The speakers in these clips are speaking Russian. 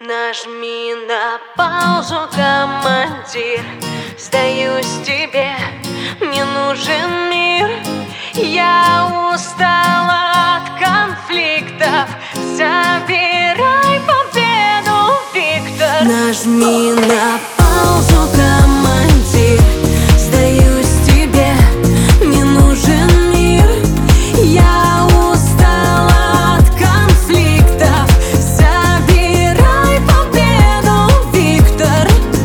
Нажми на паузу, командир. Сдаюсь тебе, мне нужен мир. Я устала от конфликтов. Забирай победу, Виктор. Нажми на паузу, командир. Сдаюсь тебе, мне нужен мир. Я устала от конфликтов. Забирай победу, Виктор.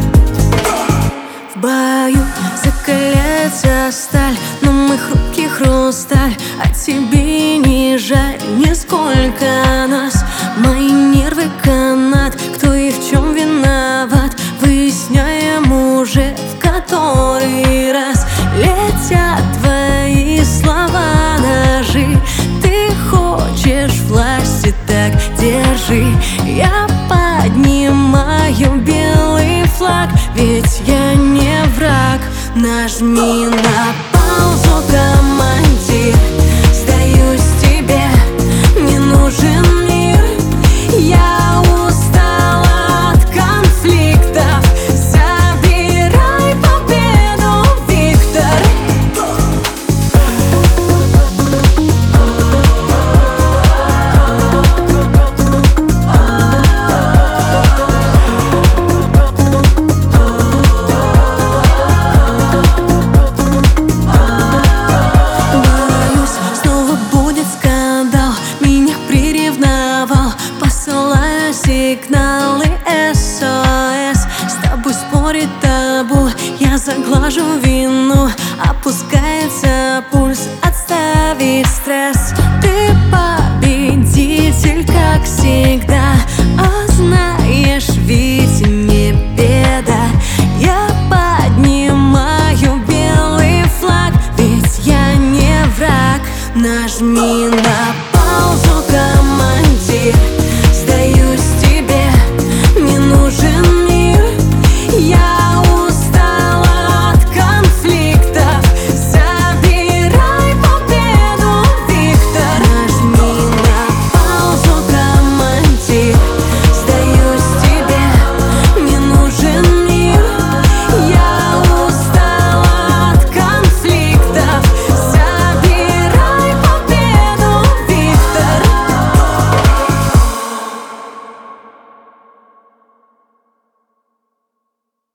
В бою закаляется сталь, но моих руки хрусталь. А тебе не жаль нисколько нас. Мои нервы канат, кто и в чем виноват, выясняем уже в который раз. Летят твои слова ножи. Ты хочешь власти, так держи. Я поднимаю белый флаг, ведь я не враг. Нажми на паузу, командир. Сдаюсь тебе, мне нужен мир. Я устала от конфликтов. Забирай победу, Виктор. Посылаю сигналы SOS. С тобой спорит табу, я заглажу вину, опускаю